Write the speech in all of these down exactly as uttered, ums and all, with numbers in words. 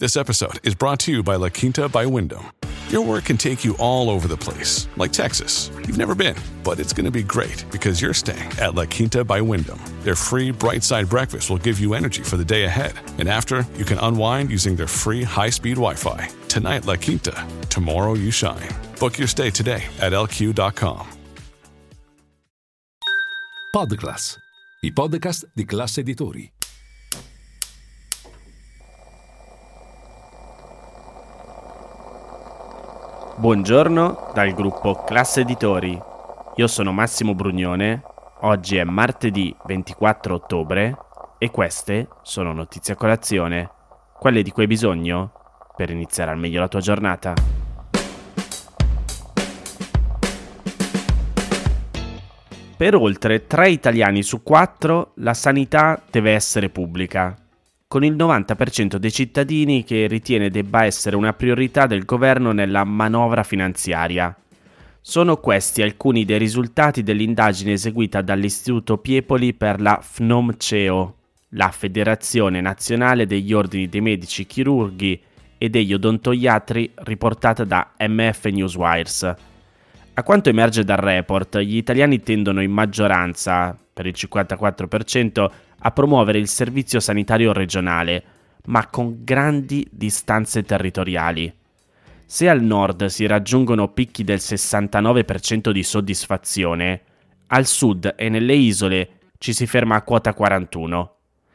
This episode is brought to you by La Quinta by Wyndham. Your work can take you all over the place, like Texas. You've never been, but it's going to be great because you're staying at La Quinta by Wyndham. Their free Bright Side breakfast will give you energy for the day ahead. And after, you can unwind using their free high-speed Wi-Fi. Tonight, La Quinta. Tomorrow, you shine. Book your stay today at L Q dot com. Podclass, i podcast di Classe Editori. Buongiorno dal gruppo Classe Editori. Io sono Massimo Brugnone. Oggi è martedì ventiquattro ottobre e queste sono notizie a colazione, quelle di cui hai bisogno per iniziare al meglio la tua giornata. Per oltre tre italiani su quattro la sanità deve essere pubblica, con il novanta per cento dei cittadini che ritiene debba essere una priorità del governo nella manovra finanziaria. Sono questi alcuni dei risultati dell'indagine eseguita dall'Istituto Piepoli per la FNOMCEO, la Federazione Nazionale degli Ordini dei Medici Chirurghi e degli Odontoiatri, riportata da M F Newswires. A quanto emerge dal report, gli italiani tendono in maggioranza, per il cinquantaquattro per cento, a promuovere il servizio sanitario regionale, ma con grandi distanze territoriali. Se al nord si raggiungono picchi del sessantanove per cento di soddisfazione, al sud e nelle isole ci si ferma a quota quarantuno.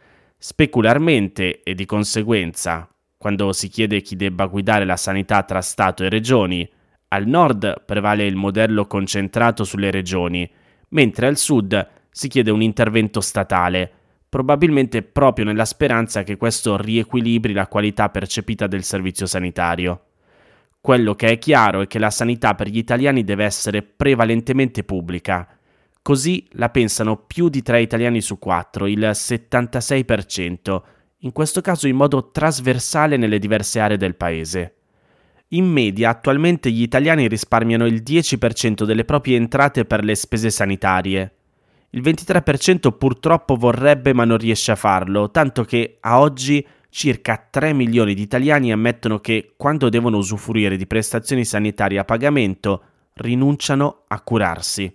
Specularmente e di conseguenza, quando si chiede chi debba guidare la sanità tra Stato e regioni, al nord prevale il modello concentrato sulle regioni, mentre al sud si chiede un intervento statale, probabilmente proprio nella speranza che questo riequilibri la qualità percepita del servizio sanitario. Quello che è chiaro è che la sanità per gli italiani deve essere prevalentemente pubblica. Così la pensano più di tre italiani su quattro, il settantasei per cento, in questo caso in modo trasversale nelle diverse aree del paese. In media attualmente gli italiani risparmiano il dieci per cento delle proprie entrate per le spese sanitarie. Il ventitré per cento purtroppo vorrebbe ma non riesce a farlo, tanto che a oggi circa tre milioni di italiani ammettono che quando devono usufruire di prestazioni sanitarie a pagamento rinunciano a curarsi.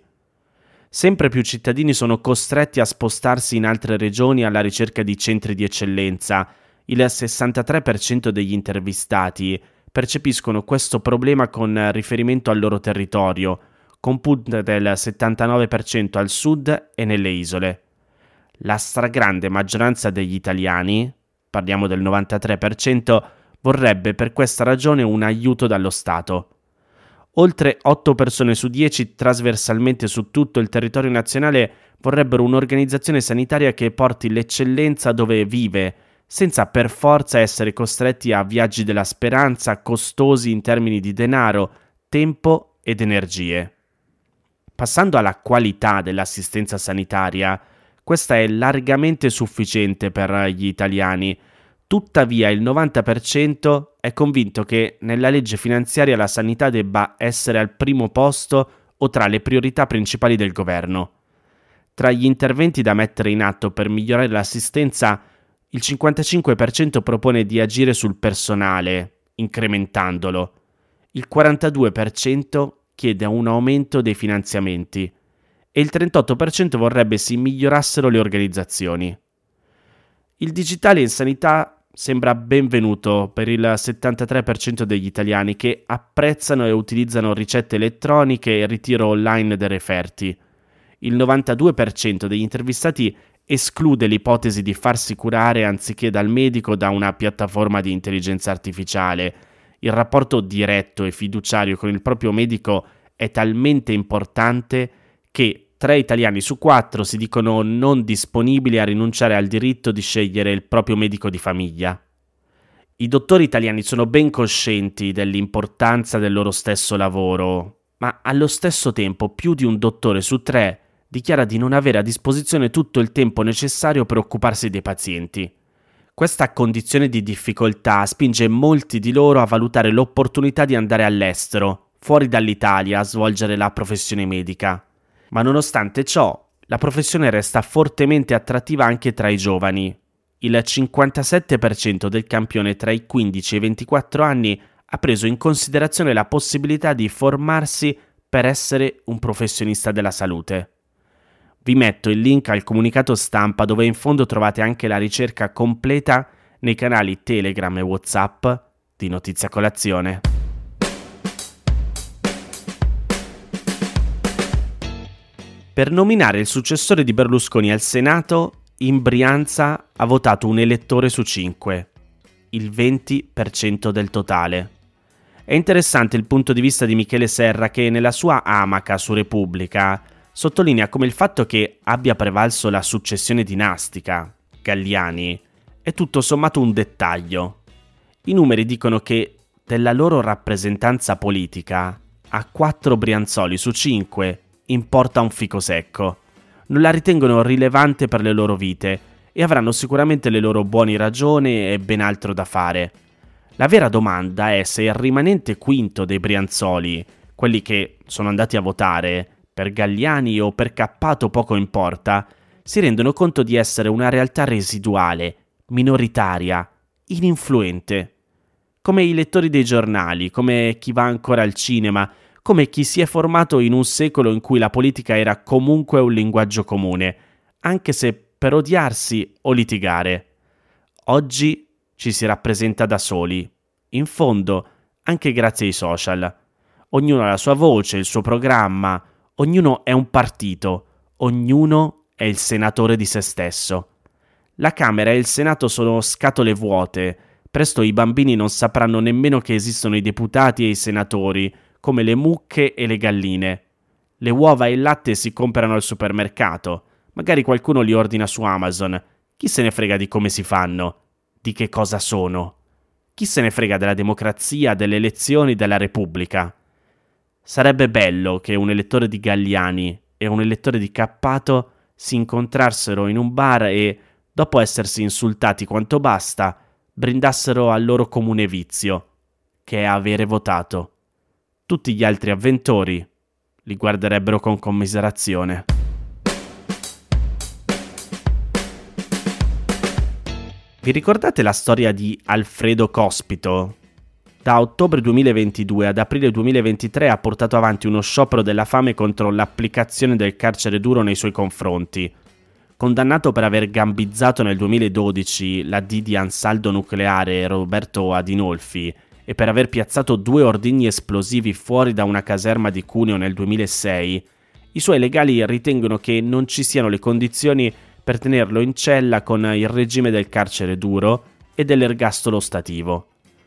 Sempre più cittadini sono costretti a spostarsi in altre regioni alla ricerca di centri di eccellenza. Il sessantatré per cento degli intervistati percepiscono questo problema con riferimento al loro territorio, con punte del settantanove per cento al sud e nelle isole. La stragrande maggioranza degli italiani, parliamo del novantatré per cento, vorrebbe per questa ragione un aiuto dallo Stato. Oltre otto persone su dieci trasversalmente su tutto il territorio nazionale vorrebbero un'organizzazione sanitaria che porti l'eccellenza dove vive, senza per forza essere costretti a viaggi della speranza costosi in termini di denaro, tempo ed energie. Passando alla qualità dell'assistenza sanitaria, questa è largamente sufficiente per gli italiani. Tuttavia il novanta per cento è convinto che nella legge finanziaria la sanità debba essere al primo posto o tra le priorità principali del governo. Tra gli interventi da mettere in atto per migliorare l'assistenza, il cinquantacinque per cento propone di agire sul personale, incrementandolo. Il quarantadue per cento chiede un aumento dei finanziamenti e il trentotto per cento vorrebbe si migliorassero le organizzazioni. Il digitale in sanità sembra benvenuto per il settantatré per cento degli italiani che apprezzano e utilizzano ricette elettroniche e ritiro online dei referti. Il novantadue per cento degli intervistati esclude l'ipotesi di farsi curare anziché dal medico da una piattaforma di intelligenza artificiale. Il rapporto diretto e fiduciario con il proprio medico è talmente importante che tre italiani su quattro si dicono non disponibili a rinunciare al diritto di scegliere il proprio medico di famiglia. I dottori italiani sono ben coscienti dell'importanza del loro stesso lavoro, ma allo stesso tempo più di un dottore su tre dichiara di non avere a disposizione tutto il tempo necessario per occuparsi dei pazienti. Questa condizione di difficoltà spinge molti di loro a valutare l'opportunità di andare all'estero, fuori dall'Italia, a svolgere la professione medica. Ma nonostante ciò, la professione resta fortemente attrattiva anche tra i giovani. il cinquantasette per cento del campione tra i quindici e i ventiquattro anni ha preso in considerazione la possibilità di formarsi per essere un professionista della salute. Vi metto il link al comunicato stampa dove in fondo trovate anche la ricerca completa nei canali Telegram e WhatsApp di Notizia Colazione. Per nominare il successore di Berlusconi al Senato, in Brianza ha votato un elettore su cinque, il venti per cento del totale. È interessante il punto di vista di Michele Serra che nella sua amaca su Repubblica sottolinea come il fatto che abbia prevalso la successione dinastica, Galliani, è tutto sommato un dettaglio. I numeri dicono che della loro rappresentanza politica a quattro brianzoli su cinque importa un fico secco. Non la ritengono rilevante per le loro vite e avranno sicuramente le loro buone ragioni e ben altro da fare. La vera domanda è se il rimanente quinto dei brianzoli, quelli che sono andati a votare, per Galliani o per Cappato poco importa, si rendono conto di essere una realtà residuale, minoritaria, ininfluente. Come i lettori dei giornali, come chi va ancora al cinema, come chi si è formato in un secolo in cui la politica era comunque un linguaggio comune, anche se per odiarsi o litigare. Oggi ci si rappresenta da soli, in fondo anche grazie ai social. Ognuno ha la sua voce, il suo programma, ognuno è un partito, ognuno è il senatore di se stesso. La Camera e il Senato sono scatole vuote, presto i bambini non sapranno nemmeno che esistono i deputati e i senatori, come le mucche e le galline. Le uova e il latte si comprano al supermercato, magari qualcuno li ordina su Amazon. Chi se ne frega di come si fanno? Di che cosa sono? Chi se ne frega della democrazia, delle elezioni, della Repubblica? Sarebbe bello che un elettore di Galliani e un elettore di Cappato si incontrassero in un bar e, dopo essersi insultati quanto basta, brindassero al loro comune vizio, che è avere votato. Tutti gli altri avventori li guarderebbero con commiserazione. Vi ricordate la storia di Alfredo Cospito? Da ottobre duemilaventidue ad aprile duemilaventitré ha portato avanti uno sciopero della fame contro l'applicazione del carcere duro nei suoi confronti. Condannato per aver gambizzato nel duemiladodici la D di Ansaldo Nucleare Roberto Adinolfi e per aver piazzato due ordigni esplosivi fuori da una caserma di Cuneo nel duemilasei, i suoi legali ritengono che non ci siano le condizioni per tenerlo in cella con il regime del carcere duro e dell'ergastolo stativo.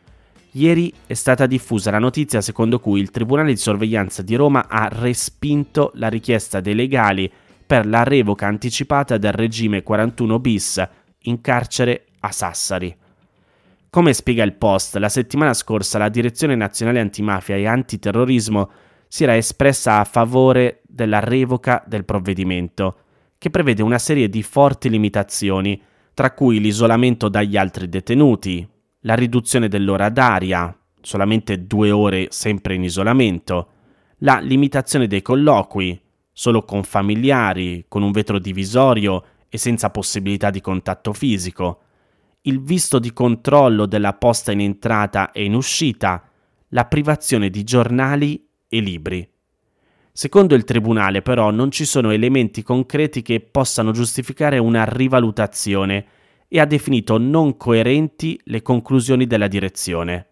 Ieri è stata diffusa la notizia secondo cui il Tribunale di Sorveglianza di Roma ha respinto la richiesta dei legali per la revoca anticipata del regime quarantuno bis in carcere a Sassari. Come spiega il Post, la settimana scorsa la Direzione Nazionale Antimafia e Antiterrorismo si era espressa a favore della revoca del provvedimento, che prevede una serie di forti limitazioni, tra cui l'isolamento dagli altri detenuti, la riduzione dell'ora d'aria, solamente due ore sempre in isolamento, la limitazione dei colloqui, solo con familiari, con un vetro divisorio e senza possibilità di contatto fisico, il visto di controllo della posta in entrata e in uscita, la privazione di giornali e libri. Secondo il Tribunale, però, non ci sono elementi concreti che possano giustificare una rivalutazione e ha definito non coerenti le conclusioni della direzione.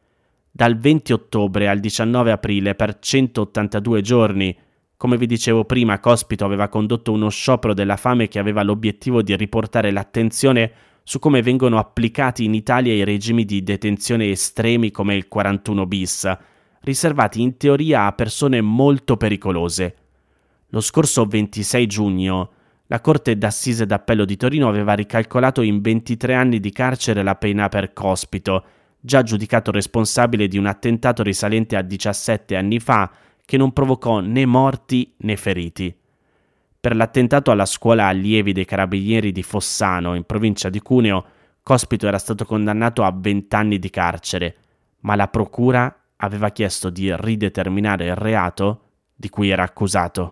Dal venti ottobre al diciannove aprile, per centottantadue giorni, come vi dicevo prima, Cospito aveva condotto uno sciopero della fame che aveva l'obiettivo di riportare l'attenzione su come vengono applicati in Italia i regimi di detenzione estremi come il quarantuno bis, riservati in teoria a persone molto pericolose. Lo scorso ventisei giugno, la Corte d'Assise d'Appello di Torino aveva ricalcolato in ventitré anni di carcere la pena per Cospito, già giudicato responsabile di un attentato risalente a diciassette anni fa che non provocò né morti né feriti. Per l'attentato alla scuola allievi dei Carabinieri di Fossano, in provincia di Cuneo, Cospito era stato condannato a venti anni di carcere, ma la procura aveva chiesto di rideterminare il reato di cui era accusato.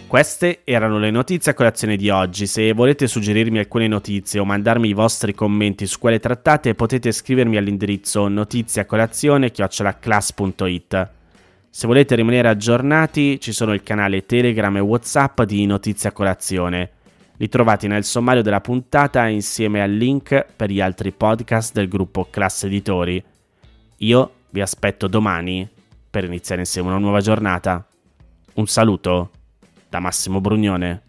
Queste erano le notizie a colazione di oggi. Se volete suggerirmi alcune notizie o mandarmi i vostri commenti su quelle trattate, potete scrivermi all'indirizzo notiziacolazione chiocciola class punto it. Se volete rimanere aggiornati, ci sono il canale Telegram e WhatsApp di Notizie a Colazione. Li trovate nel sommario della puntata insieme al link per gli altri podcast del gruppo Class Editori. Io vi aspetto domani per iniziare insieme una nuova giornata. Un saluto da Massimo Brugnone.